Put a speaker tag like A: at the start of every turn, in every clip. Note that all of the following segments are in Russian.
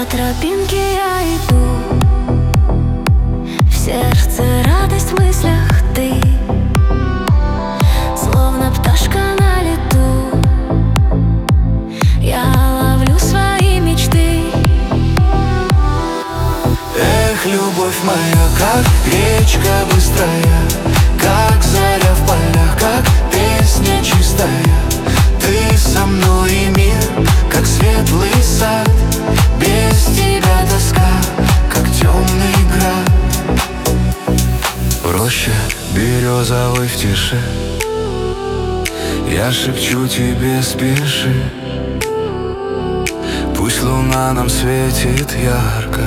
A: тропинке я иду, в сердце радость, в мыслях ты, словно пташка на лету. Я ловлю свои мечты.
B: Эх, любовь моя, как речка быстрая, как заря в полях, как песня чистая. Ты со мной, и мир, как светлый сад. Без тебя тоска, как темный град. В роще березовой в тиши я шепчу тебе: спеши. Пусть луна нам светит ярко,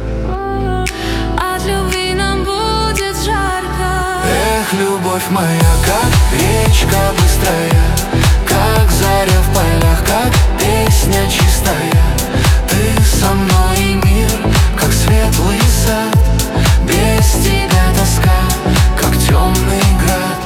A: От любви нам будет жарко.
B: эх, любовь моя, как речка быстрая, как заря в полях, как песня чистая. Ты со мной, и мир, как светлый сад. Без тебя тоска, как темный град.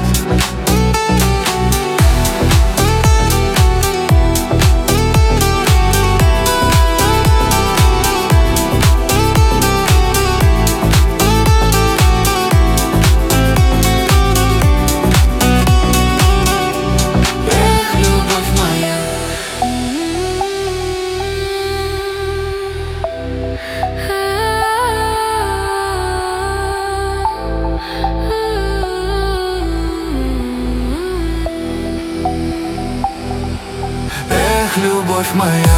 B: Любовь моя,